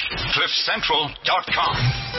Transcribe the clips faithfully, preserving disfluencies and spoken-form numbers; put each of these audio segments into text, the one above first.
cliff central dot com.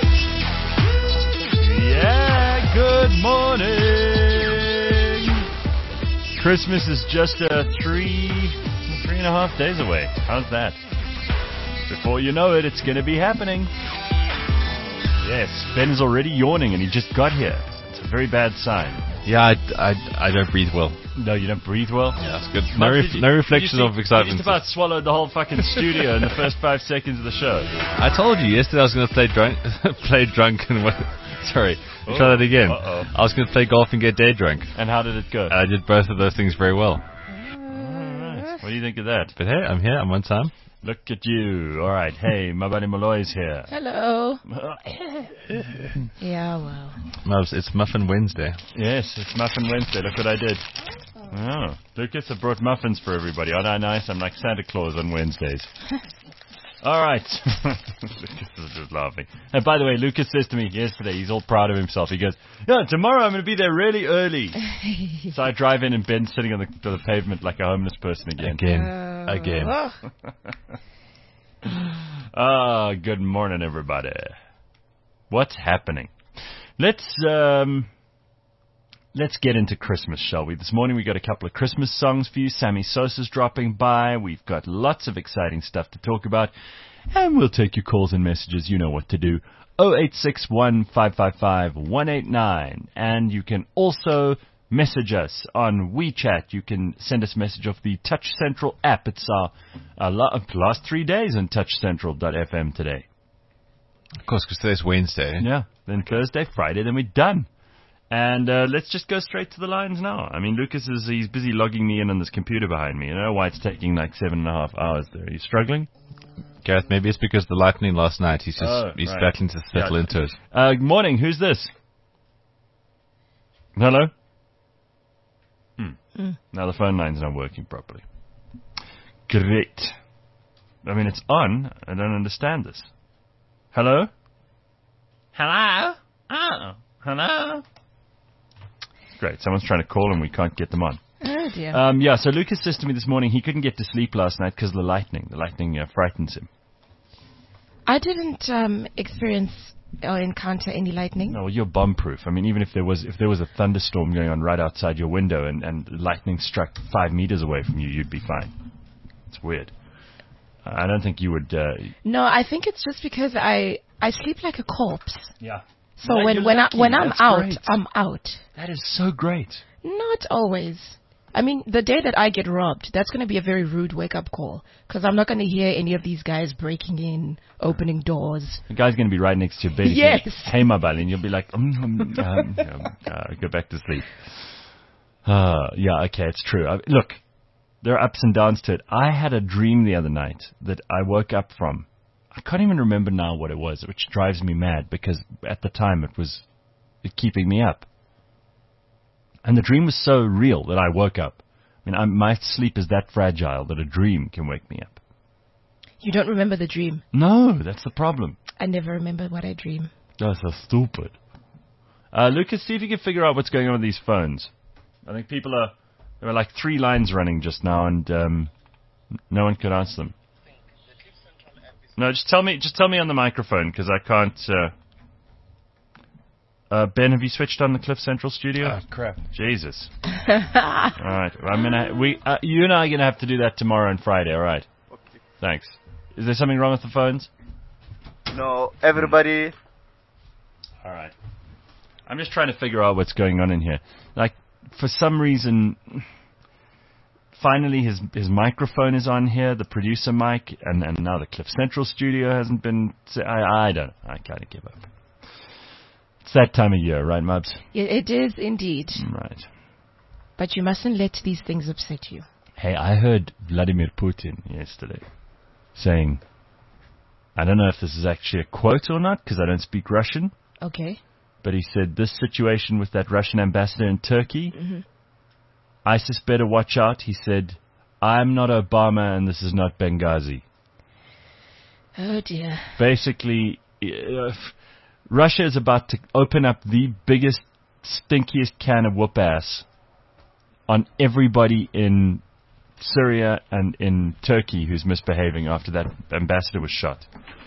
Yeah, good morning. Christmas is just uh, three, three and a half days away. How's that? Before you know it, it's going to be happening. Yes, Ben is already yawning and he just got here. It's a very bad sign. Yeah, I, I, I don't breathe well. No, you don't breathe well? Yeah, that's good. No, ref, no reflection you of excitement. You just about swallowed the whole fucking studio in the first five seconds of the show. I told you yesterday I was going to play drunk, play drunk and sorry, oh, try that again. Uh-oh. I was going to play golf and get day drunk. And how did it go? I did both of those things very well. All right. What do you think of that? But hey, I'm here. I'm on time. Look at you. All right. Hey, my buddy Malloy's here. Hello. Yeah, well. No, it's, it's Muffin Wednesday. Yes, it's Muffin Wednesday. Look what I did. Oh, Lucas, I brought muffins for everybody. Aren't I nice? I'm like Santa Claus on Wednesdays. All right. Lucas is just laughing. And by the way, Lucas says to me yesterday, he's all proud of himself. He goes, yeah, tomorrow I'm going to be there really early. So I drive in and Ben's sitting on the, the pavement like a homeless person again. Again. Uh, Again. Ah, oh, good morning, everybody. What's happening? Let's, um... Let's get into Christmas, shall we? This morning we got a couple of Christmas songs for you. Sammy Sosa's dropping by. We've got lots of exciting stuff to talk about. And we'll take your calls and messages. You know what to do. oh eight six one, five five five, one eight nine. And you can also message us on WeChat. You can send us a message off the Touch Central app. It's our, our last three days on touch central dot f m today. Of course, because today's Wednesday. Yeah. Then Thursday, Friday, then we're done. And uh, let's just go straight to the lines now. I mean, Lucas is he's busy logging me in on this computer behind me. You know why it's taking like seven and a half hours there? Are you struggling? Gareth, maybe it's because the lightning last night. He's just oh, he's right. battling to settle yeah. into it. Uh, morning. Who's this? Hello? Hmm. Mm. Now the phone line's not working properly. Great. I mean, it's on. I don't understand this. Hello? Hello? Oh, hello? Great. Someone's trying to call and we can't get them on. Oh, dear. Um, yeah, so Lucas says to me this morning he couldn't get to sleep last night because of the lightning. The lightning uh, frightens him. I didn't um, experience or encounter any lightning. No, well, you're bomb-proof. I mean, even if there was if there was a thunderstorm going on right outside your window and, and lightning struck five meters away from you, you'd be fine. It's weird. I don't think you would... Uh, no, I think it's just because I, I sleep like a corpse. Yeah. So Well, when you're when, I, lucky. when I'm That's out, great. I'm out. That is so great. Not always. I mean, the day that I get robbed, that's going to be a very rude wake-up call. Because I'm not going to hear any of these guys breaking in, opening doors. The guy's going to be right next to your bed. Yes. Like, hey, my buddy. And you'll be like, mm, um, um, um, uh, go back to sleep. Uh, yeah, okay, it's true. I, look, there are ups and downs to it. I had a dream the other night that I woke up from. I can't even remember now what it was, which drives me mad because at the time it was keeping me up. And the dream was so real that I woke up. I mean, I'm, my sleep is that fragile that a dream can wake me up. You don't remember the dream? No, that's the problem. I never remember what I dream. That's so stupid. Uh, Lucas, see if you can figure out what's going on with these phones. I think people are... There are like three lines running just now and um, no one could answer them. No, just tell me Just tell me on the microphone because I can't... Uh, Uh, Ben, have you switched on the Cliff Central studio? Oh, crap. Jesus. All right. I'm gonna. We. Uh, you and I are gonna have to do that tomorrow and Friday. All right. Okay. Thanks. Is there something wrong with the phones? No, everybody. All right. I'm just trying to figure out what's going on in here. Like, for some reason, finally his his microphone is on here, the producer mic, and, and now the Cliff Central studio hasn't been. I I don't know. I kind of give up. It's that time of year, right, Mubs? Yeah, it is indeed. Right. But you mustn't let these things upset you. Hey, I heard Vladimir Putin yesterday saying, I don't know if this is actually a quote or not, because I don't speak Russian. Okay. But he said, this situation with that Russian ambassador in Turkey, mm-hmm. ISIS better watch out. He said, I'm not Obama and this is not Benghazi. Oh, dear. Basically, uh, Russia is about to open up the biggest, stinkiest can of whoop-ass on everybody in Syria and in Turkey who's misbehaving after that ambassador was shot.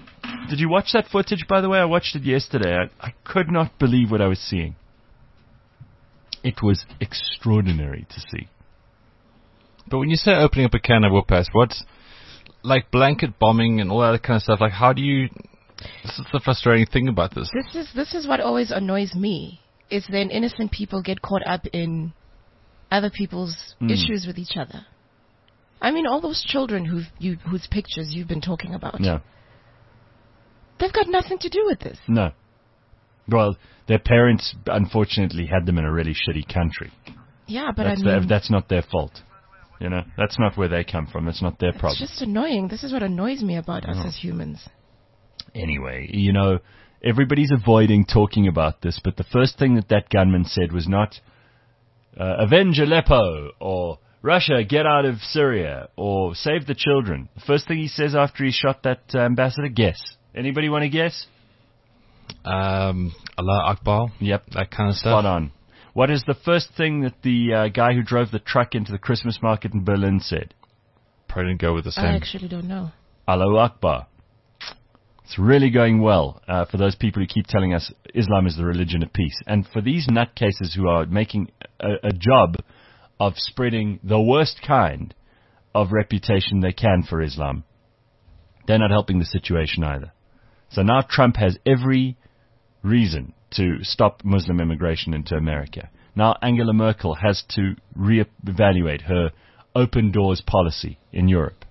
Did you watch that footage, by the way? I watched it yesterday. I, I could not believe what I was seeing. It was extraordinary to see. But when you say opening up a can of whoop-ass, what's like blanket bombing and all that kind of stuff? Like, how do you? This is the frustrating thing about this. This is this is what always annoys me. Is then innocent people get caught up in other people's Mm. issues with each other. I mean, all those children who you whose pictures you've been talking about. No, They've got nothing to do with this. no. Well, their parents unfortunately had them in a really shitty country. Yeah, but That's I their, mean, that's not their fault. You know, that's not where they come from. It's not their problem. it's just annoying. This is what annoys me about us Oh. as humans. Anyway, you know, everybody's avoiding talking about this, but the first thing that that gunman said was not uh, avenge Aleppo or Russia, get out of Syria or save the children. The first thing he says after he shot that uh, ambassador, guess. Anybody want to guess? Um, Allah Akbar. Yep. That kind of stuff. Spot on. What is the first thing that the uh, guy who drove the truck into the Christmas market in Berlin said? Probably didn't go with the I same. actually don't know. Allahu Akbar. It's really going well uh, for those people who keep telling us Islam is the religion of peace. And for these nutcases who are making a, a job of spreading the worst kind of reputation they can for Islam, they're not helping the situation either. So now Trump has every reason to stop Muslim immigration into America. Now Angela Merkel has to reevaluate her open doors policy in Europe.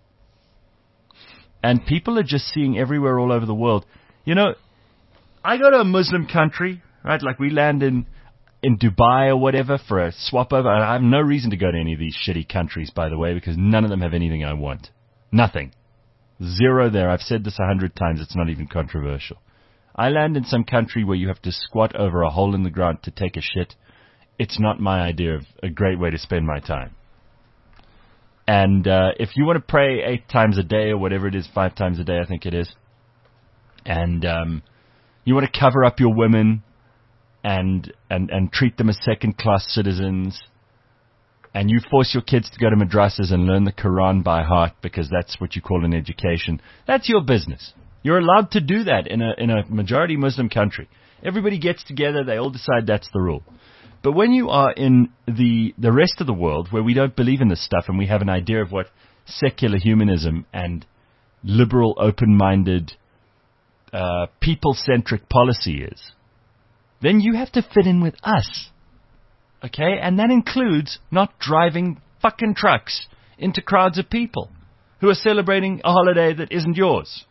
And people are just seeing everywhere all over the world. You know, I go to a Muslim country, right? Like we land in, in Dubai or whatever for a swap over. I have no reason to go to any of these shitty countries, by the way, because none of them have anything I want. Nothing. Zero there. I've said this a hundred times. It's not even controversial. I land in some country where you have to squat over a hole in the ground to take a shit. It's not my idea of a great way to spend my time. And uh, if you want to pray eight times a day or whatever it is, five times a day, I think it is, and um, you want to cover up your women and and and treat them as second-class citizens, and you force your kids to go to madrasas and learn the Quran by heart because that's what you call an education, that's your business. You're allowed to do that in a in a majority Muslim country. Everybody gets together, they all decide that's the rule. But when you are in the the rest of the world where we don't believe in this stuff and we have an idea of what secular humanism and liberal, open-minded, uh, people-centric policy is, then you have to fit in with us. Okay? And that includes not driving fucking trucks into crowds of people who are celebrating a holiday that isn't yours.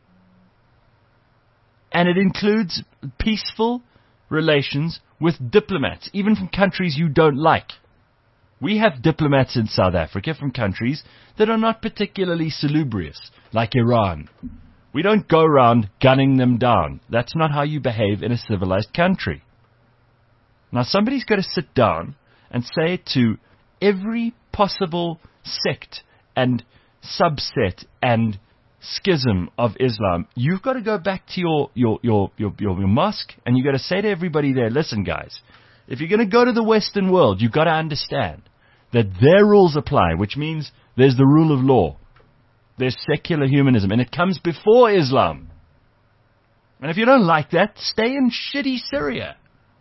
And it includes peaceful relations with diplomats, even from countries you don't like. We have diplomats in South Africa from countries that are not particularly salubrious, like Iran. We don't go around gunning them down. That's not how you behave in a civilized country. Now, somebody's got to sit down and say to every possible sect and subset and schism of Islam, you've got to go back to your, your, your, your, your, your mosque and you've got to say to everybody there, listen guys, if you're going to go to the Western world, you've got to understand that their rules apply, which means there's the rule of law. There's secular humanism, and it comes before Islam. And if you don't like that, stay in shitty Syria.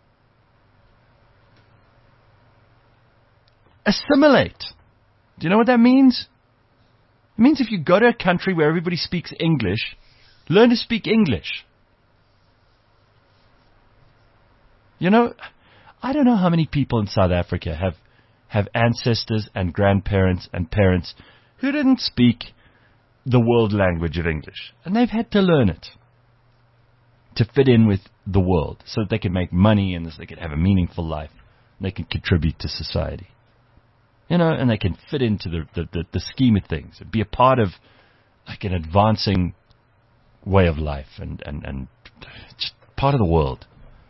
Assimilate. Do you know what that means? It means if you go to a country where everybody speaks English, learn to speak English. You know, I don't know how many people in South Africa have, have ancestors and grandparents and parents who didn't speak the world language of English. And they've had to learn it to fit in with the world so that they can make money and so they can have a meaningful life. And they can contribute to society. You know, and they can fit into the, the, the, the scheme of things and be a part of like an advancing way of life and, and, and just part of the world.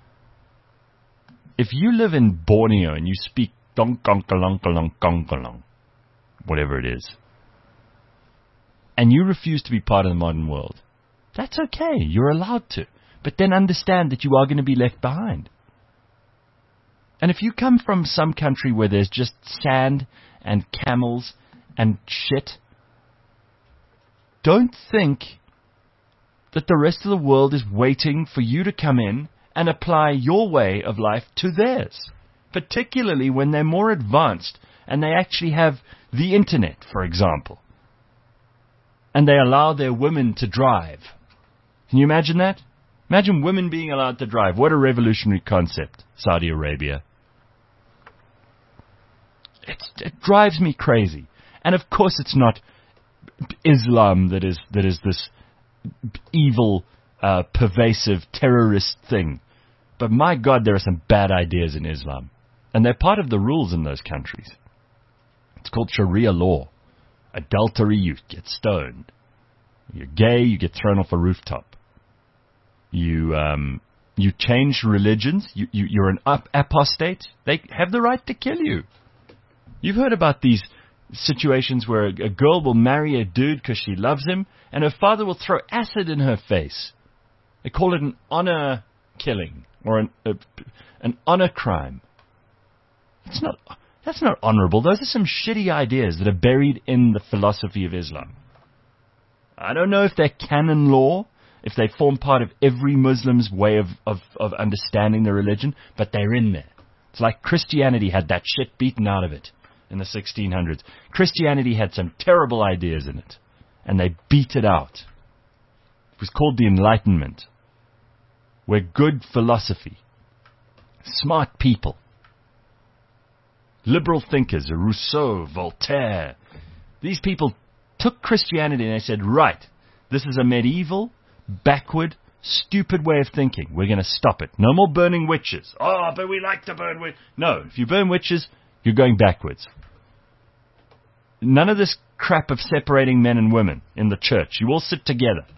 If you live in Borneo and you speak donkonkalonkalonkonkalong, whatever it is, and you refuse to be part of the modern world, that's okay. You're allowed to. But then understand that you are going to be left behind. And if you come from some country where there's just sand and camels and shit, don't think that the rest of the world is waiting for you to come in and apply your way of life to theirs, particularly when they're more advanced and they actually have the internet, for example, and they allow their women to drive. Can you imagine that? Imagine women being allowed to drive. What a revolutionary concept, Saudi Arabia. It's, it drives me crazy. And of course it's not Islam that is that is this evil, uh, pervasive, terrorist thing. But my God, there are some bad ideas in Islam. And they're part of the rules in those countries. It's called Sharia law. Adultery, you get stoned. You're gay, you get thrown off a rooftop. You um, you change religions, you, you, you're an ap- apostate, they have the right to kill you. You've heard about these situations where a, a girl will marry a dude because she loves him, and her father will throw acid in her face. They call it an honor killing, or an, a, an honor crime. It's not, that's not honorable. Those are some shitty ideas that are buried in the philosophy of Islam. I don't know if they're canon law, if they form part of every Muslim's way of, of, of understanding the religion, but they're in there. It's like Christianity had that shit beaten out of it in the sixteen hundreds. Christianity had some terrible ideas in it, and they beat it out. It was called the Enlightenment, where good philosophy, smart people, liberal thinkers, Rousseau, Voltaire, these people took Christianity and they said, right, this is a medieval, backward, stupid way of thinking. We're going to stop it. No more burning witches. Oh, but we like to burn witches. No, if you burn witches, you're going backwards. None of this crap of separating men and women in the church. You all sit together.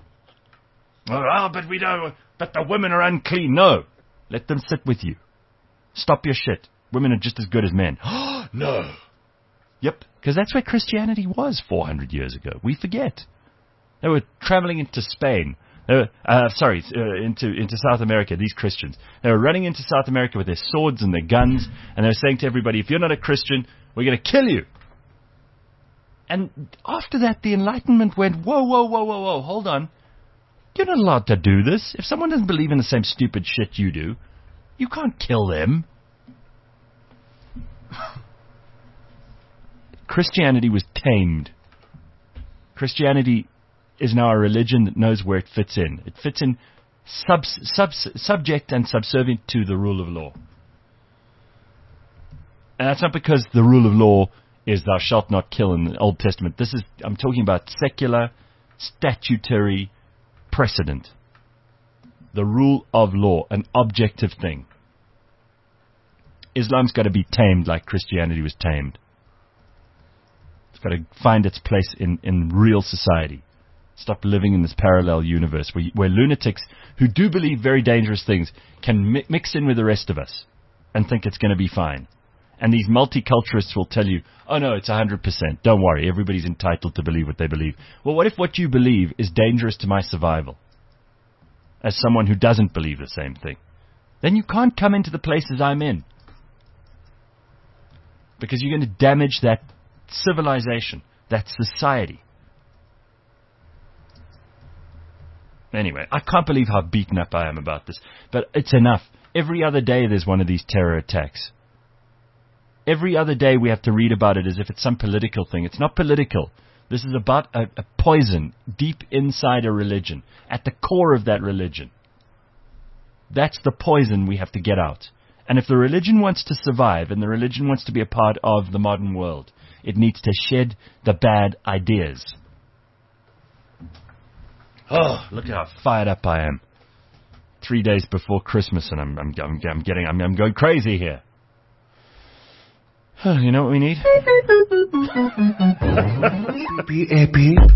Oh, but we don't, but the women are unclean. No, let them sit with you. Stop your shit. Women are just as good as men. No. Yep, because that's where Christianity was four hundred years ago. We forget. They were traveling into Spain. They were, uh, sorry, uh, into into South America, these Christians. They were running into South America with their swords and their guns, and they were saying to everybody, if you're not a Christian, we're going to kill you. And after that, the Enlightenment went, whoa, whoa, whoa, whoa, whoa, hold on. You're not allowed to do this. If someone doesn't believe in the same stupid shit you do, you can't kill them. Christianity was tamed. Christianity is now a religion that knows where it fits in. It fits in sub, sub, subject and subservient to the rule of law. And that's not because the rule of law is thou shalt not kill in the Old Testament. This is, I'm talking about secular, statutory precedent. The rule of law, an objective thing. Islam's got to be tamed like Christianity was tamed. It's got to find its place in, in real society. Stop living in this parallel universe where, where lunatics who do believe very dangerous things can mi- mix in with the rest of us and think it's going to be fine. And these multiculturalists will tell you, oh no, it's one hundred percent. Don't worry, everybody's entitled to believe what they believe. Well, what if what you believe is dangerous to my survival? As someone who doesn't believe the same thing. Then you can't come into the places I'm in. Because you're going to damage that civilization, that society. Anyway, I can't believe how beaten up I am about this. But it's enough. Every other day there's one of these terror attacks. Every other day we have to read about it as if it's some political thing. It's not political. This is about a, a poison deep inside a religion, at the core of that religion. That's the poison we have to get out. And if the religion wants to survive and the religion wants to be a part of the modern world, it needs to shed the bad ideas. Oh, look how fired up I am. Three days before Christmas, and I'm I'm I'm, I'm getting I'm, I'm going crazy here. You know what we need? Give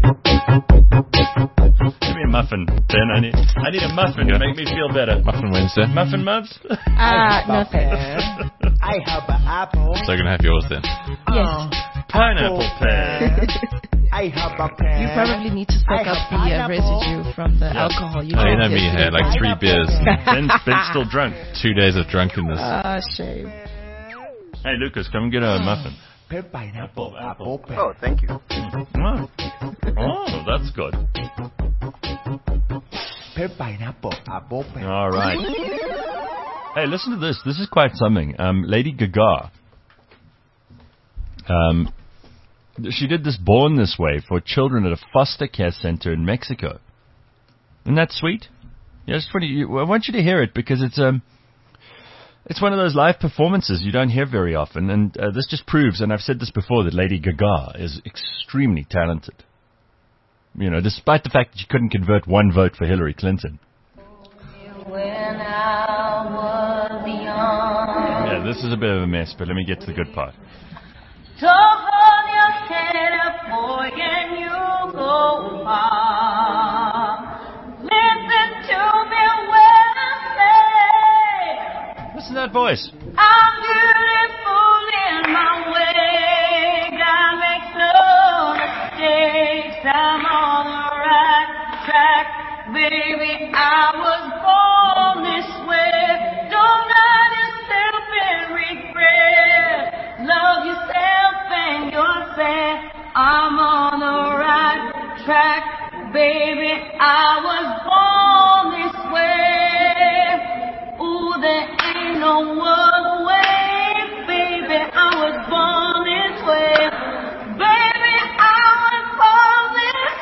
me a muffin, Ben. I need I need a muffin to make me feel better. Muffin Wednesday. Muffin muffs? Ah, no thanks. I have an apple. So you're going to have yours then. Yes. Pineapple pear. I have a pear. You probably need to soak I up have the uh, pineapple. residue from the alcohol. You Oh, you drank know me yesterday. here, like three beers, Ben's, Ben's still drunk. two days of drunkenness. Ah, shame. Hey, Lucas, come and get a muffin. Pear, pineapple, apple, pear. Oh, thank you. Oh, oh that's good. Apple pineapple apple pen. All right. Hey, listen to this. This is quite something. Um, Lady Gaga. Um, she did this Born This Way for children at a foster care center in Mexico. Isn't that sweet? Yeah, I just want you, I want you to hear it because it's um, it's one of those live performances you don't hear very often, and uh, this just proves, and I've said this before, that Lady Gaga is extremely talented. You know, despite the fact that she couldn't convert one vote for Hillary Clinton. When I was young. Yeah, this is a bit of a mess, but let me get to the good part. So hold your head up, boy, and you go on. Listen to me when I say, Listen to that voice. I'm beautiful in my way. God makes no mistakes. I'm on the right track, baby. I was born this way. Don't let yourself in regret. Love yourself and you're sad. I'm on the right track, baby. I was born this way. Ooh, there ain't no other way, baby. I was born this way, baby. I was born this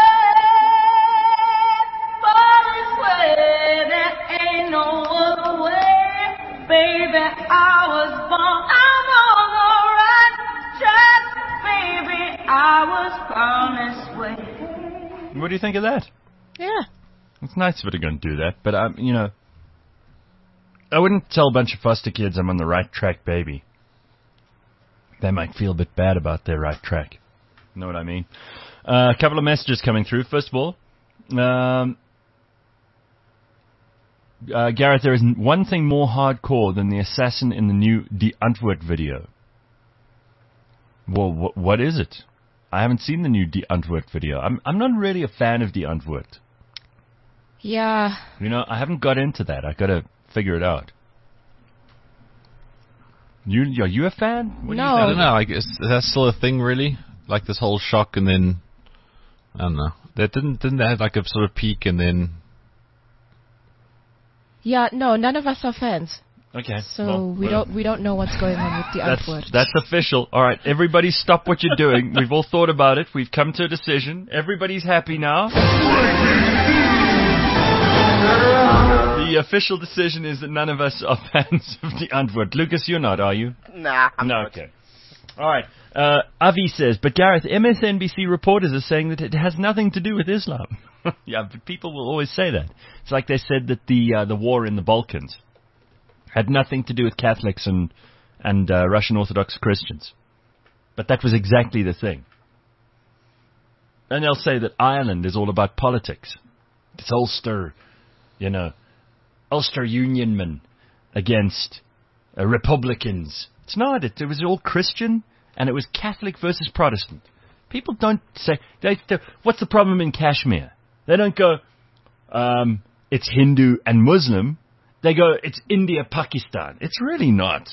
way, born this way. There ain't no other way, baby. I was born. I'm on the right track, baby. I was born this way. What do you think of that? Yeah. It's nice of her to go and do that, but um, you know, I wouldn't tell a bunch of foster kids I'm on the right track, baby. They might feel a bit bad about their right track. You know what I mean? Uh, a couple of messages coming through. First of all, um, uh, Gareth, there is one thing more hardcore than the assassin in the new Die Antwoord video. Well, wh- what is it? I haven't seen the new Die Antwoord video. I'm I'm not really a fan of Die Antwoord. Yeah. You know, I haven't got into that. I got to figure it out. You are you a fan? What do No. you I think? don't know. I guess that's still a thing, really. Like this whole shock, and then I don't know. That didn't didn't they have like a sort of peak, and then Yeah, no, none of us are fans. Okay. So well, we well, don't we don't know what's going on with the That's Antwoord. that's official. All right, everybody, stop what you're doing. We've all thought about it. We've come to a decision. Everybody's happy now. The official decision is that none of us are fans of the Antwoord. Lucas, you're not, are you? Nah, I'm No, not. okay. All right. Uh, Avi says, but Gareth, M S N B C reporters are saying that it has nothing to do with Islam. Yeah, but people will always say that. It's like they said that the uh, the war in the Balkans had nothing to do with Catholics and and uh, Russian Orthodox Christians. But that was exactly the thing. And they'll say that Ireland is all about politics. It's Ulster, you know, Ulster Unionmen against uh, Republicans. It's not. It, it was all Christian, and it was Catholic versus Protestant. People don't say, they, they, what's the problem in Kashmir? They don't go, um, it's Hindu and Muslim. They go, it's India, Pakistan. It's really not.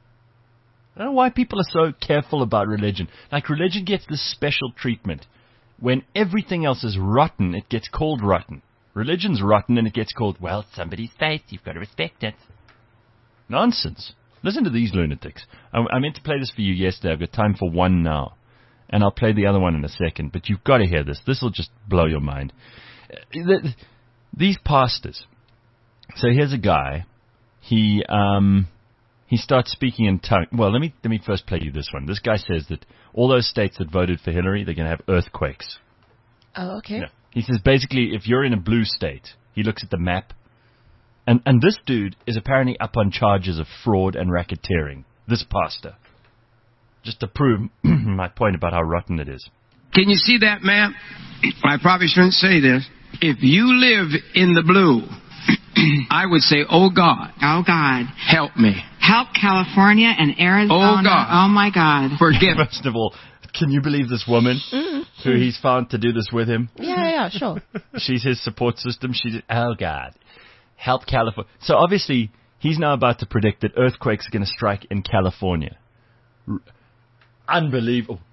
I don't know why people are so careful about religion. Like, religion gets this special treatment. When everything else is rotten, it gets called rotten. Religion's rotten, and it gets called, well, it's somebody's faith. You've got to respect it. Nonsense. Listen to these lunatics. I, I meant to play this for you yesterday. I've got time for one now. And I'll play the other one in a second. But you've got to hear this. This will just blow your mind. Uh, the, these pastors. So here's a guy. He um, he starts speaking in tongue. Well, let me let me first play you this one. This guy says that all those states that voted for Hillary, they're going to have earthquakes. Oh, okay. Yeah. He says basically, if you're in a blue state, he looks at the map, and and this dude is apparently up on charges of fraud and racketeering. This pastor, just to prove my point about how rotten it is. Can you see that map? I probably shouldn't say this. If you live in the blue, I would say, oh God, Oh, God. help me. Help California and Arizona. Oh, God. Oh, my God. Forgive me. First of all, can you believe this woman who he's found to do this with him? Yeah, yeah, yeah, sure. She's his support system. She's, oh God, help California. So obviously, he's now about to predict that earthquakes are going to strike in California. R- Unbelievable.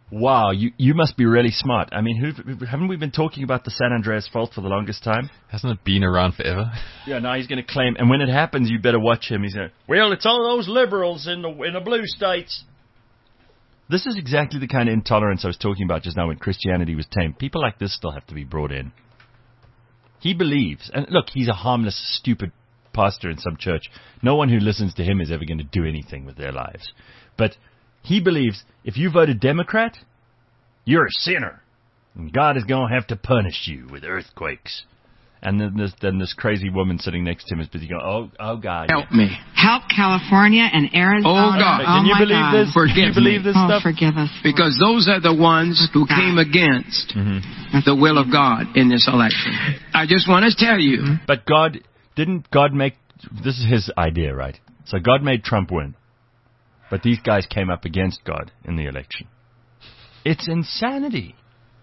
Wow, you, you must be really smart. I mean, who haven't we been talking about the San Andreas Fault for the longest time? Hasn't it been around forever? Yeah, now he's going to claim, and when it happens, you better watch him. He's going, well, it's all those liberals in the in the blue states. This is exactly the kind of intolerance I was talking about just now when Christianity was tamed. People like this still have to be brought in. He believes, and look, he's a harmless, stupid pastor in some church. No one who listens to him is ever going to do anything with their lives. But he believes if you voted Democrat, you're a sinner. And God is going to have to punish you with earthquakes. And then this, then this crazy woman sitting next to him is busy going, oh, oh God. Help me. Help California and Arizona. Oh, God. Oh, Can you my believe God. this? Forgive Can you believe me. this Oh, stuff? forgive us. Because those are the ones who came against Mm-hmm. the will of God in this election. I just want to tell you, But God, didn't God make, this is his idea, right? So God made Trump win. But these guys came up against God in the election. It's insanity.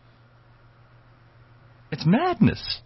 It's madness.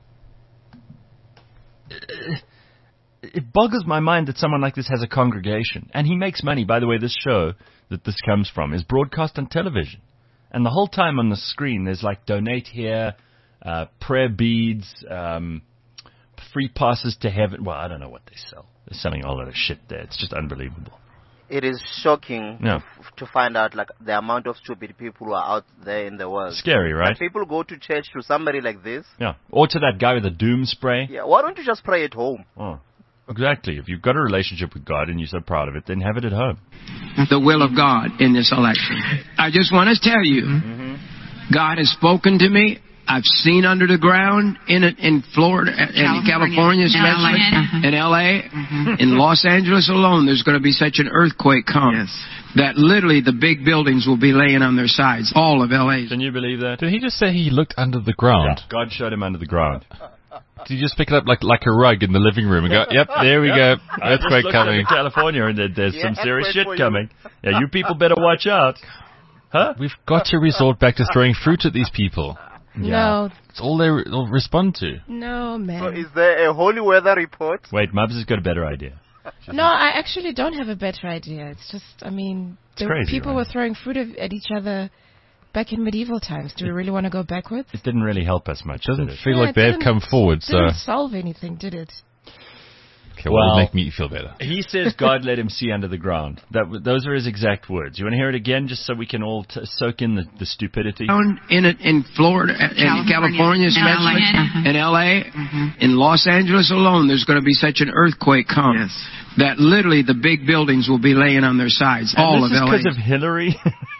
It boggles my mind that someone like this has a congregation. And he makes money. By the way, this show that this comes from is broadcast on television. And the whole time on the screen, there's like donate here, uh, prayer beads, um, free passes to heaven. Well, I don't know what they sell. They're selling all that shit there. It's just unbelievable. It is shocking Yeah. f- to find out like the amount of stupid people who are out there in the world. Scary, right? And people go to church to somebody like this. Yeah. Or to that guy with the doom spray. Yeah, why don't you just pray at home? Oh, exactly. If you've got a relationship with God and you're so proud of it, then have it at home. the will of God in this election. I just want to tell you, God has spoken to me. I've seen under the ground in in Florida, in California, especially in L A, in Los Angeles alone. There's going to be such an earthquake come that literally the big buildings will be laying on their sides. All of L A. Can you believe that? Did he just say he looked under the ground? Yeah, God showed him under the ground. Did you just pick it up like like a rug in the living room and go, yep, there we go, I just earthquake looked coming. into California and there- there's Yeah, some serious earthquake shit for you. coming. Yeah, you people better watch out. Huh? We've got to resort back to throwing fruit at these people. No, It's all they re- they'll respond to. no, man. So is there a holy weather report? Wait, Mubs has got a better idea. No, I actually don't have a better idea. It's just, I mean, the crazy, people right? were throwing fruit at at each other back in medieval times. Do we really want to go backwards? It didn't really help us much, Doesn't did it? feel Yeah, like it they've didn't- come forward, so Didn't solve anything, did it? okay, well, Well- it'll make me feel better. He says God let him see under the ground. That w- Those are his exact words. You want to hear it again just so we can all t- soak in the, the stupidity? Down in in Florida, in California, especially in L A, in Los Angeles alone. There's going to be such an earthquake come that literally the big buildings will be laying on their sides. And All this of is L A. because of Hillary?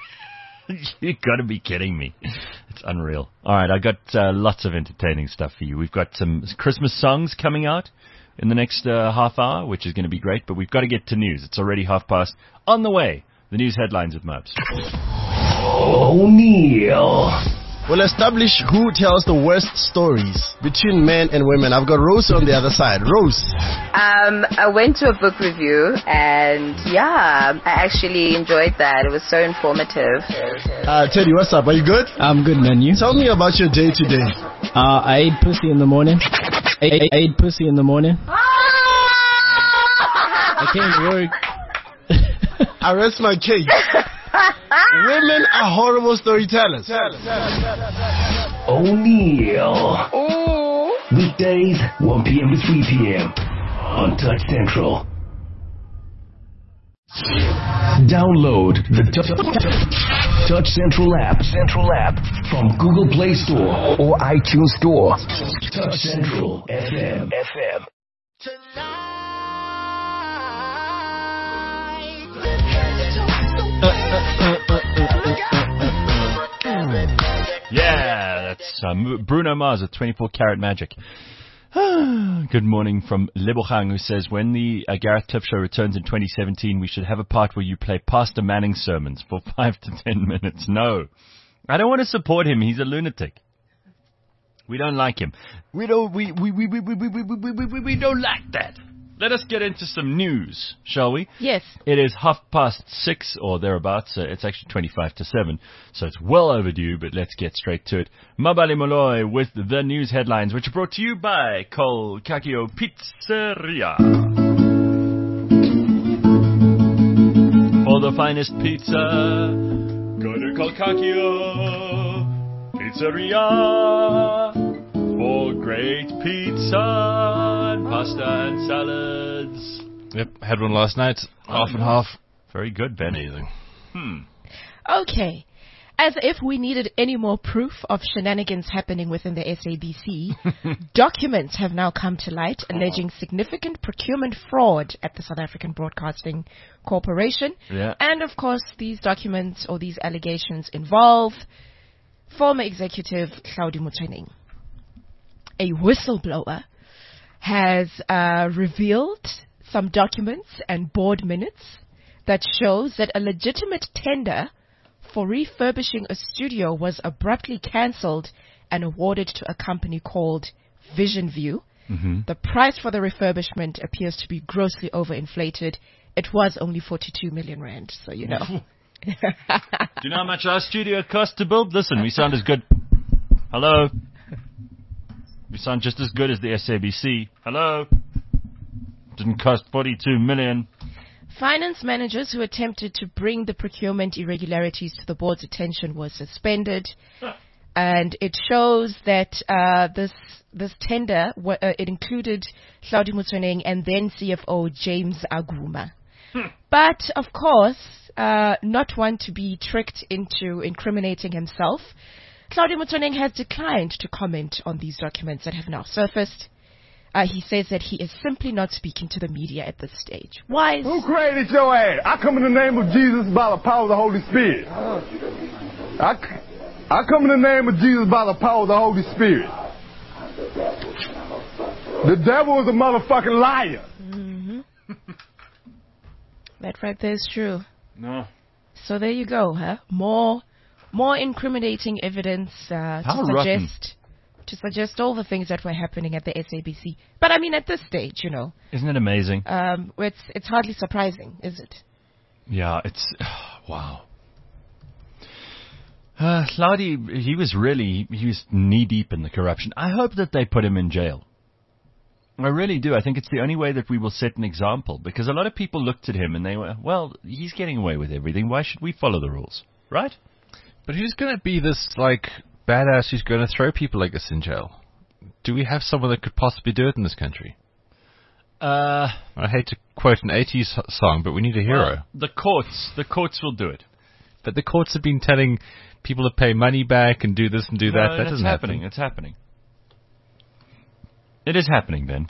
You got to be kidding me. It's unreal. All right, I got uh, lots of entertaining stuff for you. We've got some Christmas songs coming out in the next uh, half hour, which is going to be great, but we've got to get to news. It's already half past. On the way, the news headlines with Mubs. O'Neill. We'll establish who tells the worst stories between men and women. I've got Rose on the other side. Rose. Um, I went to a book review and yeah, I actually enjoyed that. It was so informative. Uh, Teddy, what's up? Are you good? I'm good, man. You? Tell me about your day today. Uh, I ate pussy in the morning. I, I, I ate pussy in the morning. I came to work. I rest my case. Women are horrible storytellers. O'Neill. Weekdays, one p.m. to three p.m. on Touch Central. Download the Touch, Touch Central app. Central app from Google Play Store or iTunes Store. Touch Central F M. F M. Yeah, that's um, Bruno Mars with twenty-four Karat Magic. Good morning from Lebogang, who says, when the uh, Gareth Tiff Show returns in twenty seventeen, we should have a part where you play Pastor Manning sermons for five to ten minutes. No, I don't want to support him. He's a lunatic. We don't like him. We don't, we, we, we, we, we, we, we, we, we, we, we don't like that. Let us get into some news, shall we? Yes. It is half past six or thereabouts. So it's actually twenty-five to seven. So it's well overdue, but let's get straight to it. Mabali Molloy with the news headlines, which are brought to you by Col Kakio Pizzeria. For the finest pizza Go to Kolkakio Pizzeria for great pizza and pasta and salads. Yep, had one last night. Half and half. Very good, Ben. Amazing. Hmm. Okay. As if we needed any more proof of shenanigans happening within the S A B C, documents have now come to light alleging significant procurement fraud at the South African Broadcasting Corporation. Yeah. And of course, these documents or these allegations involve former executive Hlaudi Motsoeneng. A whistleblower has uh, revealed some documents and board minutes that shows that a legitimate tender for refurbishing a studio was abruptly cancelled and awarded to a company called Vision View. Mm-hmm. The price for the refurbishment appears to be grossly overinflated. It was only forty-two million rand, so you know. Do you know how much our studio cost to build? Listen, we sound as good. Hello. We sound just as good as the S A B C. Hello. Didn't cost forty-two million. Finance managers who attempted to bring the procurement irregularities to the board's attention were suspended. And it shows that uh, this this tender, uh, it included Hlaudi Motsoeneng and then C F O James Aguma. But, of course, uh, not one to be tricked into incriminating himself, Hlaudi Motsoeneng has declined to comment on these documents that have now surfaced. Uh, he says that he is simply not speaking to the media at this stage. Why? Who created your ass? I come in the name of Jesus by the power of the Holy Spirit. I, I come in the name of Jesus by the power of the Holy Spirit. The devil is a motherfucking liar. Mm-hmm. That right there is true. No. So there you go, huh? More, more incriminating evidence uh, to How suggest. rotten. To suggest all the things that were happening at the S A B C. But I mean, at this stage, you know. Isn't it amazing? Um, it's it's hardly surprising, is it? Yeah, it's... Wow. Uh, Hlaudi, he was really... He was knee-deep in the corruption. I hope that they put him in jail. I really do. I think it's the only way that we will set an example. Because a lot of people looked at him and they were, well, he's getting away with everything. Why should we follow the rules? Right? But who's going to be this, like... badass who's going to throw people like this in jail? Do we have someone that could possibly do it in this country? Uh, I hate to quote an eighties song, but we need a hero. Well, the courts, the courts will do it. But the courts have been telling people to pay money back and do this and do no, that. That it's doesn't happening. happen. It's happening. It is happening, Ben.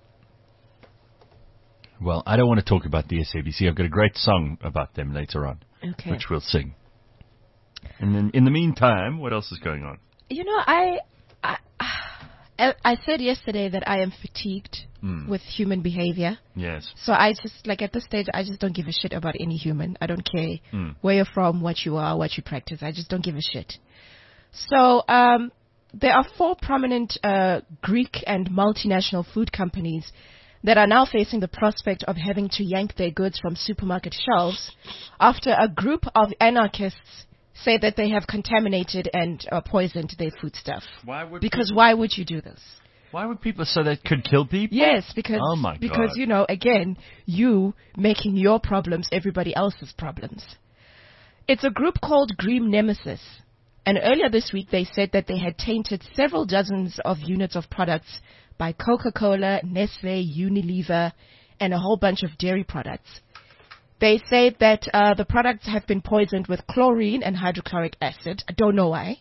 Well, I don't want to talk about the S A B C. I've got a great song about them later on, okay. which we'll sing. And then, in the meantime, what else is going on? You know, I, I, I said yesterday that I am fatigued mm. with human behavior. Yes. So I just, like at this stage, I just don't give a shit about any human. I don't care mm. where you're from, what you are, what you practice. I just don't give a shit. So um, there are four prominent uh, Greek and multinational food companies that are now facing the prospect of having to yank their goods from supermarket shelves after a group of anarchists say that they have contaminated and uh, poisoned their foodstuff. Why would because people, why would you do this? Why would people so that could kill people? Yes, because oh my because God. you know, again, you making your problems everybody else's problems. It's a group called Green Nemesis, and earlier this week they said that they had tainted several dozens of units of products by Coca-Cola, Nestle, Unilever, and a whole bunch of dairy products. They say that uh, the products have been poisoned with chlorine and hydrochloric acid. I don't know why.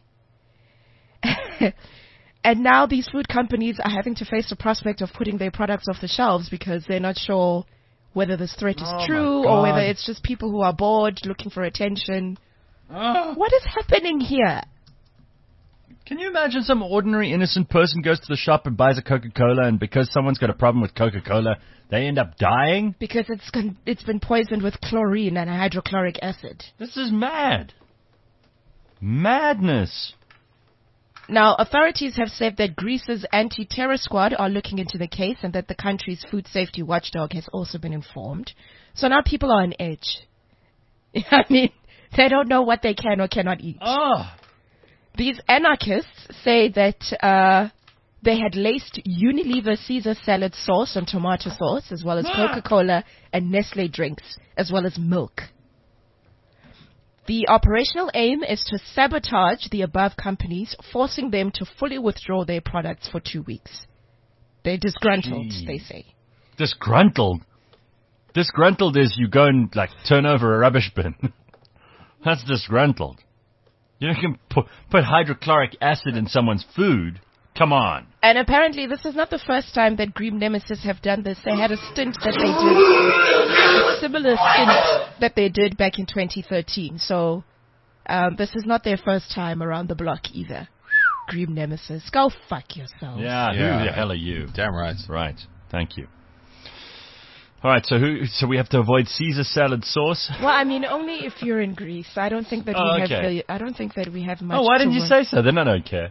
And now these food companies are having to face the prospect of putting their products off the shelves because they're not sure whether this threat is oh true or whether it's just people who are bored looking for attention. Oh. What is happening here? Can you imagine some ordinary innocent person goes to the shop and buys a Coca-Cola, and because someone's got a problem with Coca-Cola, they end up dying? Because it's con- it's been poisoned with chlorine and hydrochloric acid. This is mad. Madness. Now, authorities have said that Greece's anti-terror squad are looking into the case and that the country's food safety watchdog has also been informed. So now people are on edge. I mean, they don't know what they can or cannot eat. Oh. These anarchists say that uh, they had laced Unilever Caesar salad sauce and tomato sauce, as well as ah. Coca-Cola and Nestle drinks, as well as milk. The operational aim is to sabotage the above companies, forcing them to fully withdraw their products for two weeks. They're disgruntled, Gee. they say. Disgruntled? Disgruntled is you go and, like, turn over a rubbish bin. That's disgruntled. You know, you can put, put hydrochloric acid in someone's food. Come on. And apparently this is not the first time that Green Nemesis have done this. They had a stint that they did, a similar stint that they did back in twenty thirteen. So um, this is not their first time around the block either. Green Nemesis, go fuck yourselves. Yeah, Yeah. who the hell are you? Damn right. Right, thank you. All right, so who? So we have to avoid Caesar salad sauce. Well, I mean, only if you're in Greece. I don't think that we Oh, have. okay. Really, I don't think that we have much. Oh, why to didn't you work- say so? Then I don't care.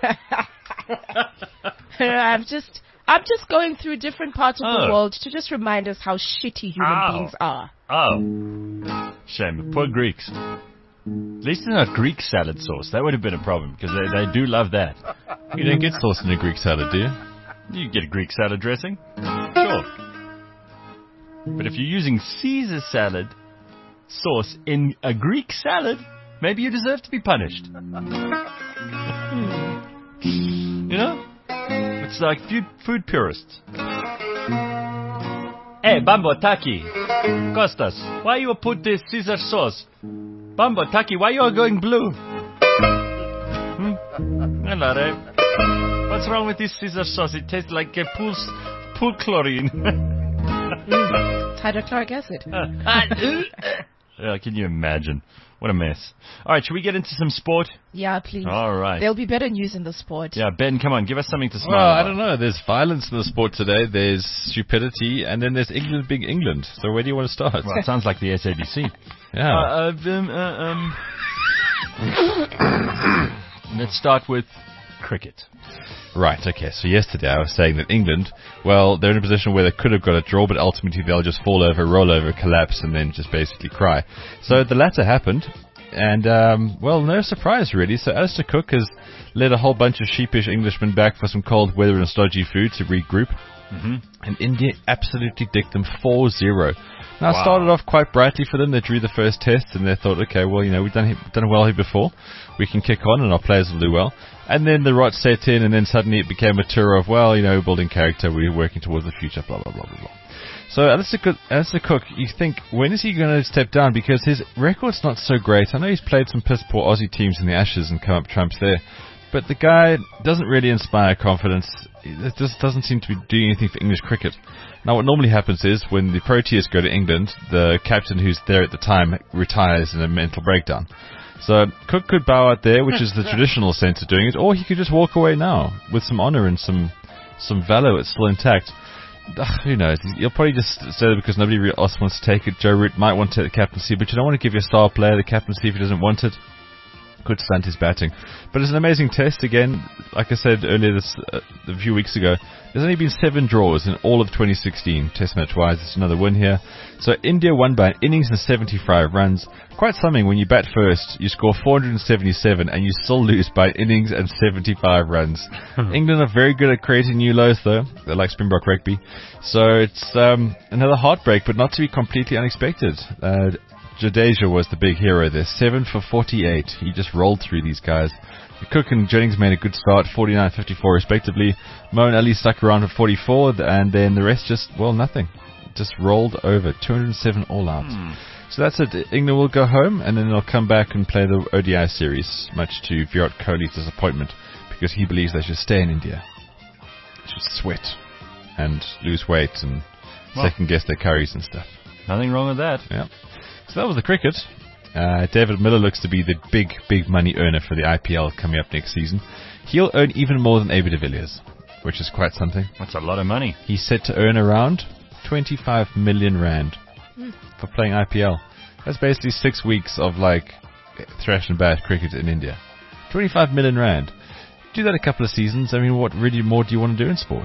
I'm just, I'm just going through different parts of Oh. the world to just remind us how shitty human Ow. beings are. Oh, shame. Poor Greeks. At least it's not Greek salad sauce. That would have been a problem because they, they do love that. You don't get sauce in a Greek salad, do you? You get a Greek salad dressing, sure. But if you're using Caesar salad sauce in a Greek salad, maybe you deserve to be punished. You know? It's like food, food purists. Hey, Bambo Taki, Costas, why you put this Caesar sauce? Bambo Taki, why you are going blue? Hmm? Hello there. What's wrong with this Caesar sauce? It tastes like a pool, pool chlorine. It's hydrochloric acid. Yeah, can you imagine? What a mess. All right, should we get into some sport? Yeah, please. All right. There'll be better news in the sport. Yeah, Ben, come on, give us something to smile Well, I about. don't know. There's violence in the sport today. There's stupidity, and then there's England being England. So where do you want to start? Well, it sounds like the S A B C. Yeah. Uh, uh, um, uh, um. Let's start with cricket. Right, okay, so yesterday I was saying that England, well, they're in a position where they could have got a draw, but ultimately they'll just fall over, roll over, collapse, and then just basically cry. So the latter happened, and, um, well, no surprise really. So Alistair Cook has led a whole bunch of sheepish Englishmen back for some cold weather and stodgy food to regroup, Mm-hmm. and India absolutely dicked them four zero. Now, it Wow. started off quite brightly for them. They drew the first test, and they thought, okay, well, you know, we've done he- done well here before. We can kick on, and our players will do well. And then the rot set in, and then suddenly it became a tour of, well, you know, building character, we're working towards the future, blah, blah, blah, blah, blah. So, Alistair Cook, Alistair Cook, you think, when is he going to step down? Because his record's not so great. I know he's played some piss-poor Aussie teams in the Ashes and come up trumps there. But the guy doesn't really inspire confidence. It just doesn't seem to be doing anything for English cricket. Now, what normally happens is when the Proteas go to England, the captain who's there at the time retires in a mental breakdown. So Cook could bow out there, which is the traditional sense of doing it, or he could just walk away now with some honour and some some valor. It's still intact. Ugh, who knows? You'll probably just say that because nobody else wants to take it. Joe Root might want to take the captaincy, but you don't want to give your star player the captaincy if he doesn't want it. Could stunt his batting. But it's an amazing test. Again, like I said earlier this uh, a few weeks ago, there's only been seven draws in all of twenty sixteen, test match-wise. It's another win here. So India won by an innings and seventy-five runs. Quite something when you bat first, you score four hundred seventy-seven and you still lose by innings and seventy-five runs. England are very good at creating new lows, though. They're like Springbok rugby. So it's um, another heartbreak, but not to be completely unexpected. Uh, Jadeja was the big hero there. seven for forty-eight. He just rolled through these guys. Cook and Jennings made a good start, forty-nine fifty-four respectively. Moeen Ali stuck around for forty-four, and then the rest just, well, nothing. Just rolled over. two hundred seven all out. Hmm. So that's it. England will go home, and then they'll come back and play the O D I series, much to Virat Kohli's disappointment, because he believes they should stay in India. They should sweat and lose weight and Well. second-guess their curries and stuff. Nothing wrong with that. Yeah. So that was the cricket. Uh, David Miller looks to be the big, big money earner for the I P L coming up next season. He'll earn even more than A B de Villiers, which is quite something. That's a lot of money. He's set to earn around twenty-five million rand Mm. for playing I P L. That's basically six weeks of like thrash and bash cricket in India. twenty-five million rand. Do that a couple of seasons. I mean, what really more do you want to do in sport?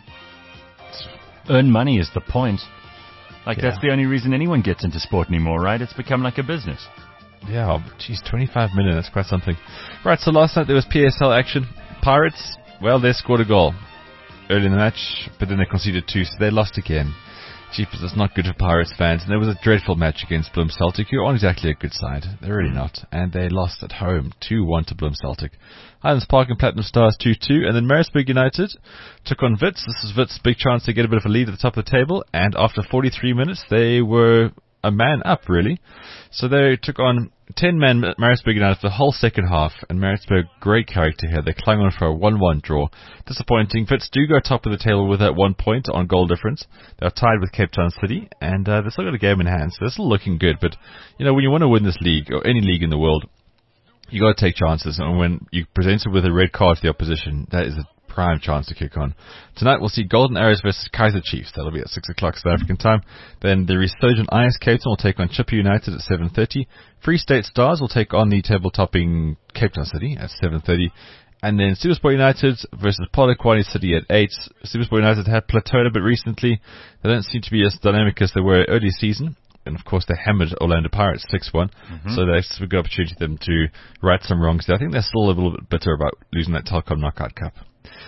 Earn money is the point. Like, Yeah. that's the only reason anyone gets into sport anymore, right? It's become like a business. Yeah, geez, twenty-five million, that's quite something. Right, so last night there was P S L action. Pirates, well, they scored a goal early in the match, but then they conceded two, so they lost again. Jeepers, it's not good for Pirates fans. And there was a dreadful match against Bloem Celtic, who aren't exactly a good side. They're really not. And they lost at home two one to Bloem Celtic. Highlands Park and Platinum Stars two two. And then Maritzburg United took on Wits. This is Wits' big chance to get a bit of a lead at the top of the table. And after forty-three minutes, they were a man up, really. So they took on ten-man Maritzburg United for the whole second half, and Maritzburg, great character here. They clung on for a one one draw. Disappointing. Wits do go top of the table with that one point on goal difference. They're tied with Cape Town City, and uh, they've still got a game in hand, so they're still looking good. But, you know, when you want to win this league, or any league in the world, you got to take chances, and when you present it with a red card to the opposition, that is a prime chance to kick on. Tonight we'll see Golden Arrows versus Kaiser Chiefs. That'll be at six o'clock South African time. Then the resurgent I S Cape Town will take on Chippa United at seven thirty. Free State Stars will take on the table-topping Cape Town City at seven thirty. And then Supersport United versus Polokwane City at eight. Supersport United had plateaued a bit recently. They don't seem to be as dynamic as they were early season. And of course they hammered Orlando Pirates six one. Mm-hmm. So that's a good opportunity for them to right some wrongs there. I think they're still a little bit bitter about losing that Telkom Knockout Cup.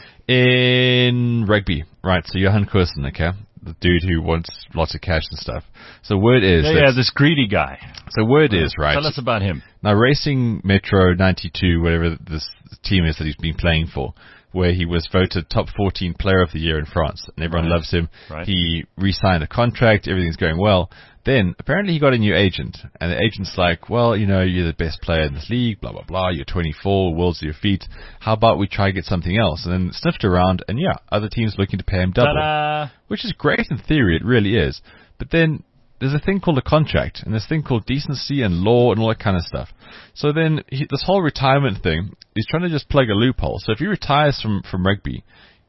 In rugby, right, so Johan Coerson, okay, the dude who wants lots of cash and stuff. So word is... Yeah, yeah, this greedy guy. So word is, right... Tell us about him. Now, Racing Metro ninety-two, whatever this team is that he's been playing for, where he was voted top fourteen player of the year in France, and everyone right. loves him. Right. He re-signed a contract, everything's going well. Then, apparently he got a new agent, and the agent's like, well, you know, you're the best player in this league, blah, blah, blah, you're twenty-four, world's at your feet, how about we try and get something else? And then sniffed around, and yeah, other teams looking to pay him double. Ta-da! Which is great in theory, it really is. But then, there's a thing called a contract, and this thing called decency and law and all that kind of stuff. So then, he, this whole retirement thing, he's trying to just plug a loophole. So if he retires from, from rugby,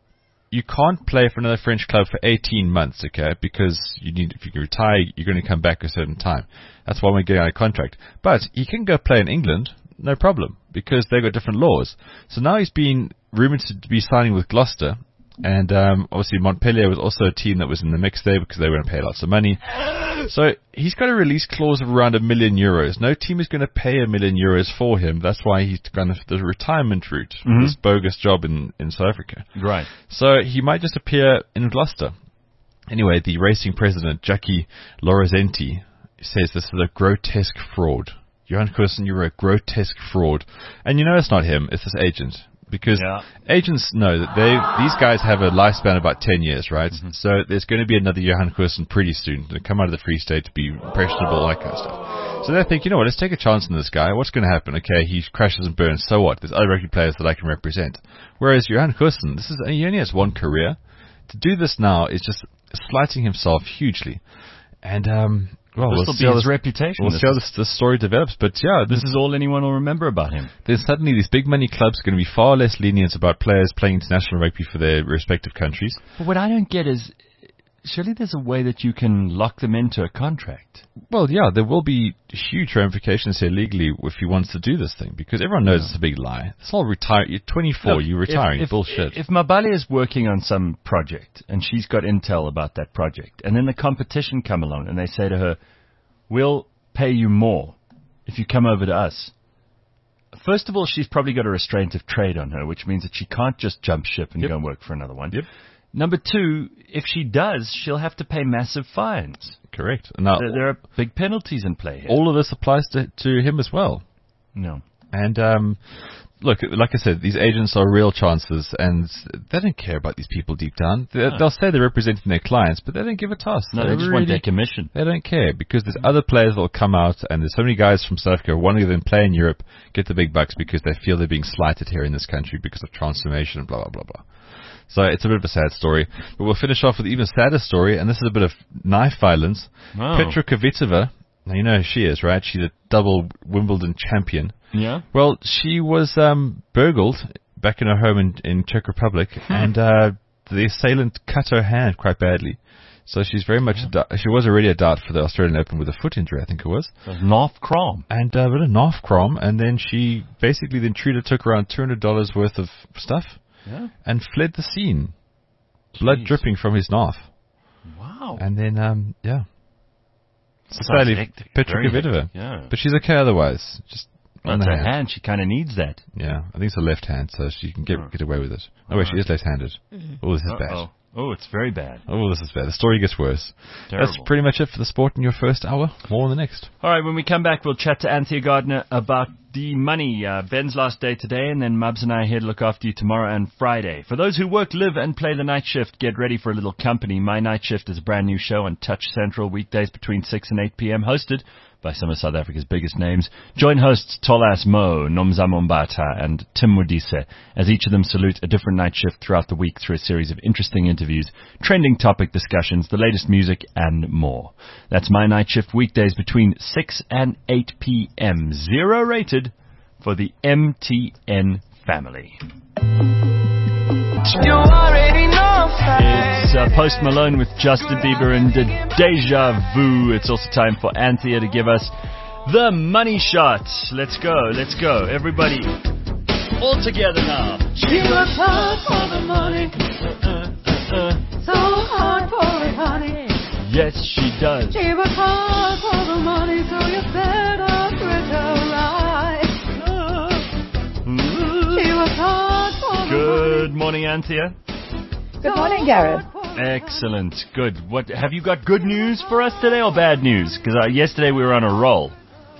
you can't play for another French club for eighteen months, okay? Because you need, if you can retire, you're going to come back a certain time. That's why we're getting out of contract. But he can go play in England, no problem, because they've got different laws. So now he's been rumored to be signing with Gloucester. And um, obviously Montpellier was also a team that was in the mix there because they were going to pay lots of money. So he's got a release clause of around a million euros. No team is going to pay a million euros for him. That's why he's kind of the retirement route, mm-hmm. this bogus job in, in South Africa. Right. So he might just appear in Gloucester. Anyway, the racing president, Jackie Lorazenti, says this is a grotesque fraud. Johan Coerson, you're a grotesque fraud. And you know it's not him, it's this agent. Because yeah. agents know that they these guys have a lifespan of about ten years, right? Mm-hmm. So there's going to be another Johan Coerson pretty soon to come out of the Free State to be impressionable, all that kind of stuff. So they think, you know what, let's take a chance on this guy. What's going to happen? Okay, he crashes and burns, so what? There's other rugby players that I can represent. Whereas Johan Coerson, this is, he only has one career. To do this now is just slighting himself hugely. And, um... Well, this we'll will see be how his this, reputation. We'll see how this, this story develops. But yeah, this, this is all anyone will remember about him. Then suddenly these big money clubs are going to be far less lenient about players playing international rugby for their respective countries. But what I don't get is, surely there's a way that you can lock them into a contract. Well, yeah, there will be huge ramifications here legally if he wants to do this thing, because everyone knows yeah. it's a big lie. It's all retire. You're twenty-four, Look, you're retiring. If, if, Bullshit. If Mabali is working on some project and she's got intel about that project, and then the competition come along and they say to her, we'll pay you more if you come over to us. First of all, she's probably got a restraint of trade on her, which means that she can't just jump ship and yep. go and work for another one. Yep. Number two, if she does, she'll have to pay massive fines. Correct. Now, there, there are big penalties in play here. All of this applies to, to him as well. No. And, um, look, like I said, these agents are real chances, and they don't care about these people deep down. They, no. They'll say they're representing their clients, but they don't give a toss. No, they, they just really, want their commission. They don't care, because there's other players that will come out, and there's so many guys from South Africa wanting to then play in Europe, get the big bucks because they feel they're being slighted here in this country because of transformation, blah, blah, blah, blah. So it's a bit of a sad story. But we'll finish off with an even sadder story, and this is a bit of knife violence. Oh. Petra Kvitova, now you know who she is, right? She's a double Wimbledon champion. Yeah. Well, she was um, burgled back in her home in, in Czech Republic, Hmm. and uh, the assailant cut her hand quite badly. So she's very much a doubt. She was already a doubt for the Australian Open with a foot injury, I think it was. North Crom. And uh, a bit of North Crom, and then she basically, the intruder took around two hundred dollars worth of stuff. Yeah. And fled the scene. Blood Jeez. dripping from his knife. Wow. And then, um, yeah. Sadly, Petra Kvitova. Yeah. But she's okay otherwise. Just on That's the her hand. hand. She kind of needs that. Yeah. I think it's her left hand, so she can get Oh. get away with it. Oh, wait, Alright. she is left-handed. Mm-hmm. Oh, this is Uh-oh. bad. Oh, it's very bad. Oh, this is bad. The story gets worse. Terrible. That's pretty much it for the sport in your first hour. More in the next. All right, when we come back, we'll chat to Anthea Gardner about the money. Uh, Ben's last day today, and then Mubs and I are here to look after you tomorrow and Friday. For those who work, live, and play the night shift, get ready for a little company. My Night Shift is a brand new show on Touch Central, weekdays between six and eight p.m., hosted by some of South Africa's biggest names. Join hosts Tolas Mo, Nomzamo Mbata, and Tim Modise as each of them salute a different night shift throughout the week through a series of interesting interviews, trending topic discussions, the latest music, and more. That's My Night Shift, weekdays between six and eight p.m. Zero rated for the M T N family. You already know. It's uh, Post Malone with Justin Bieber and Deja Vu. It's also time for Anthea to give us the money shot. Let's go, let's go. Everybody, all together now. She works hard for the money. Uh, uh, uh. So hard for it, honey. Yes, she does. She works hard for the money, so you better treat her right. She works hard for the money. Good morning, Anthea. Good morning, Gareth. Excellent. Good. What have you got? Good news for us today or bad news? Because uh, yesterday we were on a roll.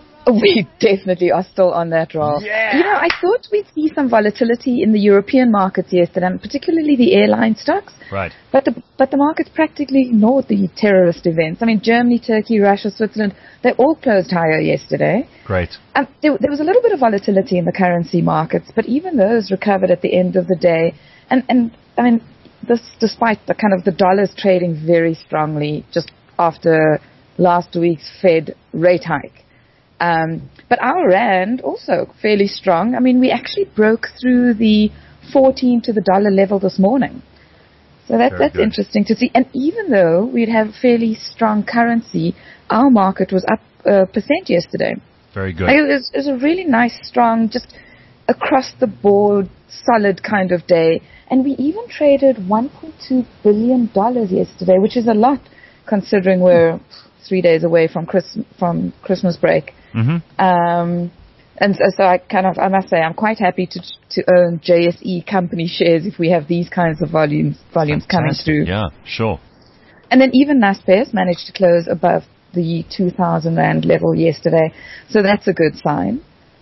We definitely are still on that roll. Yeah. You know, I thought we'd see some volatility in the European markets yesterday, and particularly the airline stocks. Right. But the but the markets practically ignored the terrorist events. I mean, Germany, Turkey, Russia, Switzerland, they all closed higher yesterday. Great. Um, there, there was a little bit of volatility in the currency markets, but even those recovered at the end of the day. And, and I mean, this despite the kind of the dollar's trading very strongly just after last week's Fed rate hike. Um, but our rand also fairly strong. I mean, we actually broke through the fourteen to the dollar level this morning. So that, that's good. interesting to see. And even though we'd have fairly strong currency, our market was up a percent yesterday. Very good. Like it, was, it was a really nice, strong, just across the board, solid kind of day. And we even traded one point two billion dollars yesterday, which is a lot considering we're three days away from Chris, from Christmas break. Mm-hmm. Um, and so, so I kind of, I must say, I'm quite happy to to own J S E company shares if we have these kinds of volumes volumes coming through. Yeah, sure. And then even Naspers managed to close above the two thousand rand level yesterday, so that's a good sign.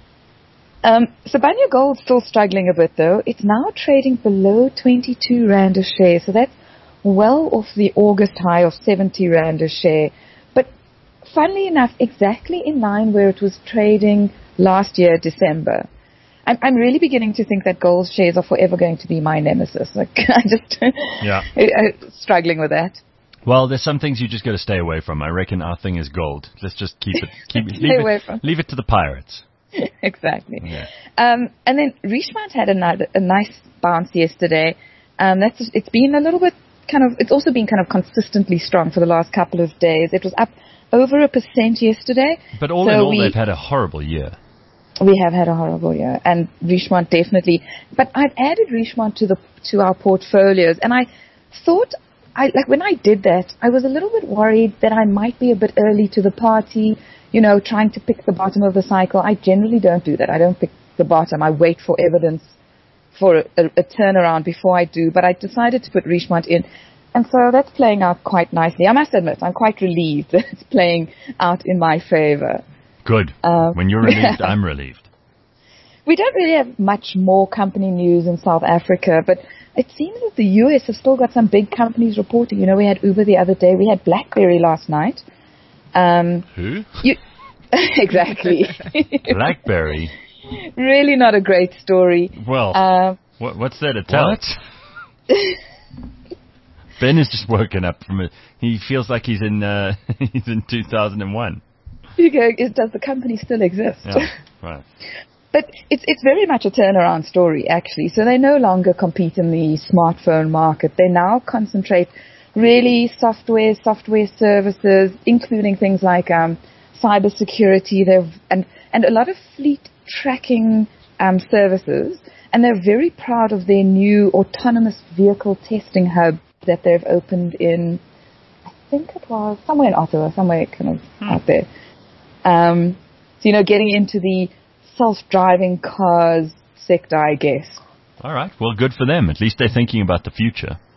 Um, Sibanye Gold's still struggling a bit though. It's now trading below twenty-two rand a share, so that's well off the August high of seventy rand a share. But funnily enough, exactly in line where it was trading last year, December. I'm, I'm really beginning to think that gold shares are forever going to be my nemesis. Like, I just, yeah, I'm struggling with that. Well, there's some things you just got to stay away from. I reckon our thing is gold. Let's just keep it, keep it, Stay leave, away it from. leave it to the pirates. Exactly. Yeah. Um, and then Richemont had a, a nice bounce yesterday. Um, that's it's been a little bit kind of, it's also been kind of consistently strong for the last couple of days. It was up over a percent yesterday. But all so in all, we, they've had a horrible year. We have had a horrible year, and Richemont definitely. But I've added Richemont to the to our portfolios, and I thought, I like when I did that, I was a little bit worried that I might be a bit early to the party, you know, trying to pick the bottom of the cycle. I generally don't do that. I don't pick the bottom. I wait for evidence for a, a, a turnaround before I do. But I decided to put Richemont in. And so that's playing out quite nicely. I must admit, I'm quite relieved that it's playing out in my favor. Good. Um, when you're relieved, I'm relieved. We don't really have much more company news in South Africa, but it seems that the U S has still got some big companies reporting. You know, we had Uber the other day. We had BlackBerry last night. Um, Who? You, exactly. BlackBerry? Really not a great story. Well, uh, what, what's there to tell? What? Ben is just woken up from it. He feels like he's in uh, he's in two thousand one. You go, is, does the company still exist? Yeah, right. But it's it's very much a turnaround story, actually. So they no longer compete in the smartphone market. They now concentrate really software, software services, including things like um, cybersecurity. They've and and a lot of fleet tracking um, services. And they're very proud of their new autonomous vehicle testing hub that they've opened in, I think it was somewhere in Ottawa, somewhere kind of hmm. out there. Um, so, you know, getting into the self-driving cars sector, I guess. All right. Well, good for them. At least they're thinking about the future.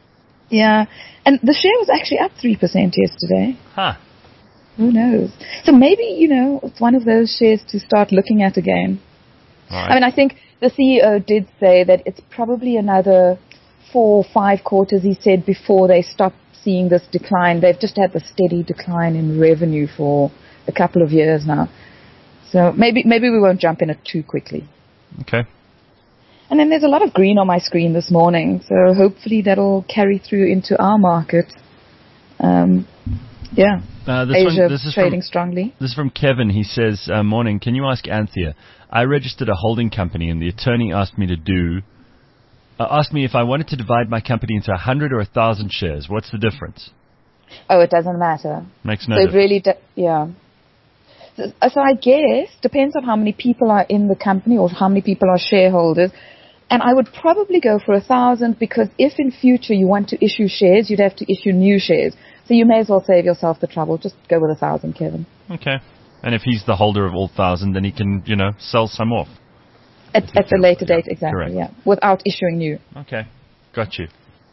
Yeah. And the share was actually up three percent yesterday. Huh. Who knows? So maybe, you know, it's one of those shares to start looking at again. All right. I mean, I think the C E O did say that it's probably another four or five quarters, he said, before they stop seeing this decline. They've just had the steady decline in revenue for a couple of years now. So maybe maybe we won't jump in it too quickly. Okay. And then there's a lot of green on my screen this morning, so hopefully that'll carry through into our market. Um, yeah. Uh, this Asia one, this is trading from, strongly. This is from Kevin. He says, uh, morning, can you ask Anthea? I registered a holding company and the attorney asked me to do, uh, asked me if I wanted to divide my company into a hundred or a thousand shares. What's the difference? Oh, it doesn't matter. Makes no so difference. It really, do- yeah. So, so I guess, depends on how many people are in the company or how many people are shareholders. And I would probably go for a thousand because if in future you want to issue shares, you'd have to issue new shares. So you may as well save yourself the trouble. Just go with a thousand, Kevin. Okay. And if he's the holder of all thousand, then he can, you know, sell some off. At, at a later date, yeah, exactly, correct. yeah. Without issuing new. Okay. Got you.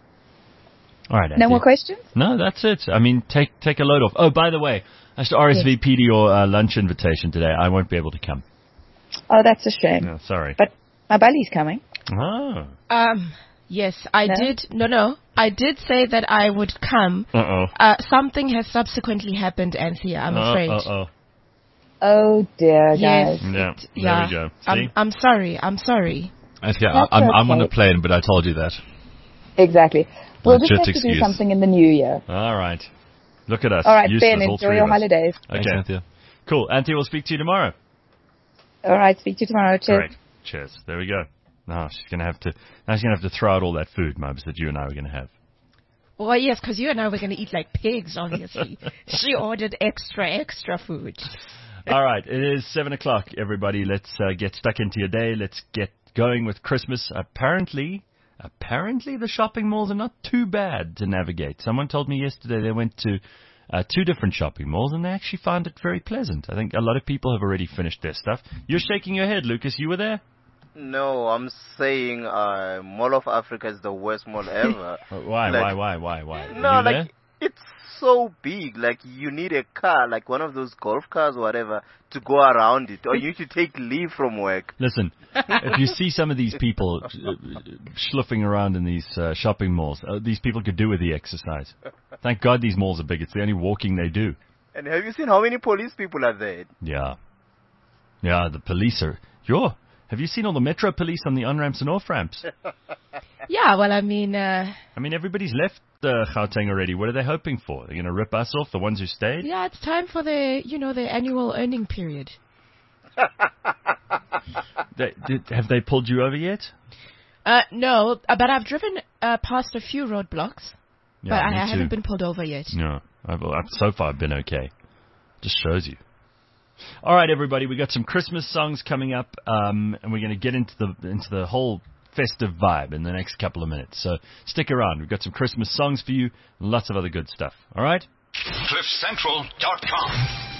All right, No Anthea. more questions? No, that's it. I mean, take take a load off. Oh, by the way, I should R S V P to your uh, lunch invitation today. I won't be able to come. Oh, that's a shame. No, sorry. But my buddy's coming. Oh. Um, yes, I No? did. No, no. I did say that I would come. Uh-oh. Uh, something has subsequently happened, Anthea, I'm Uh, afraid. Uh-oh. Oh, dear, Yes. guys. Yeah, Yeah. there we go. See? I'm, I'm sorry. I'm sorry. Actually, I, That's I'm, I'm on the okay. plane, but I told you that. Exactly. We'll just Legit have to excuse. do something in the new year. All right. Look at us. All right, Useless, Ben, all enjoy three your of us. holidays. Thanks, Okay. Anthea. Cool. Anthea, we'll speak to you tomorrow. All right, speak to you tomorrow. Cheers. Great. Cheers. There we go. Now she's going to have to, now she's going to have to throw out all that food, Mubs, that you and I were going to have. Well, yes, because you and I were going to eat like pigs, obviously. She ordered extra, extra food. All right, it is seven o'clock, everybody. Let's uh, get stuck into your day. Let's get going with Christmas. Apparently, apparently the shopping malls are not too bad to navigate. Someone told me yesterday they went to uh, two different shopping malls and they actually found it very pleasant. I think a lot of people have already finished their stuff. You're shaking your head, Lucas. You were there? No, I'm saying uh, Mall of Africa is the worst mall ever. why, Like- why, why, why, why? No, you like there? it's so big. Like you need a car, like one of those golf cars or whatever, to go around it, or you need to take leave from work. Listen, if you see some of these people uh, schluffing around in these uh, shopping malls, uh, these people could do with the exercise. Thank God these malls are big. It's the only walking they do. And have you seen how many police people are there? Yeah. Yeah, the police are... Yo, have you seen all the Metro police on the on-ramps and off-ramps? Yeah, well, I mean, uh, I mean, everybody's left uh, Gauteng already. What are they hoping for? They're going to rip us off, the ones who stayed? yeah, it's time for the, you know, the annual earning period. They, did, have they pulled you over yet? Uh, no, uh, but I've driven uh, past a few roadblocks, Yeah, but me I, I too. haven't been pulled over yet. No, I've, I've, so far I've been okay. Just shows you. All right, everybody, we got some Christmas songs coming up, um, and we're going to get into the into the whole festive vibe in the next couple of minutes. So stick around. We've got some Christmas songs for you, and lots of other good stuff. All right? cliff central dot com